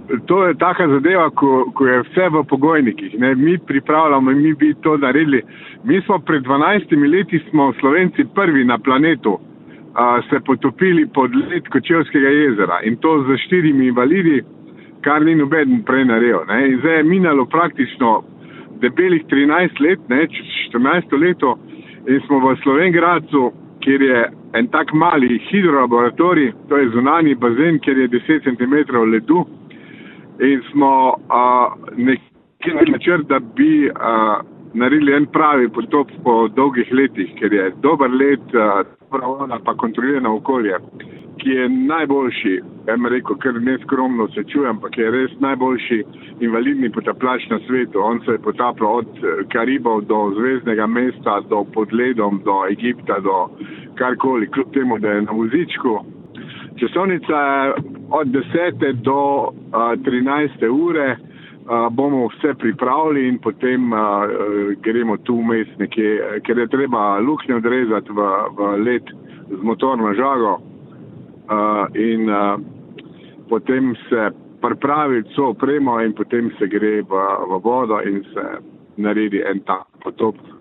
To je taka zadeva, ko je vse v pogojnikih. Ne? Mi pripravljamo in mi bi to naredili. Mi smo pred 12 leti smo Slovenci prvi na planetu se potopili pod led Kočevskega jezera in to z 4 invalidi, kar ni noben prej naredil. Ne? In zdaj je minalo praktično debelih 13 let, ne? 14 leto in smo v Slovenj-Gradcu, kjer je en tak mali hidrolaboratorij, to je zunanji bazen, kjer je 10 cm ledu in smo nekaj načrt, da bi naredili en pravi potop po dolgih letih, ker je dober led, dobra voda pa kontrolirano okolje, ki je najboljši, rekel, ker neskromno se čujem, ampak je res najboljši invalidni potapljač na svetu. On se je potapljal od Karibov do Zvezdnega mesta, do pod ledom, do Egipta, do karkoli, kljub temu, da je na vozičku. Časovnica je od 10. do 13. ure, bomo vse pripravili in potem gremo tu vmes nekje, ker je treba luknje odrezati v led z motorno žago in potem se pripraviti vso opremo in potem se gre v vodo in se naredi en tak potop.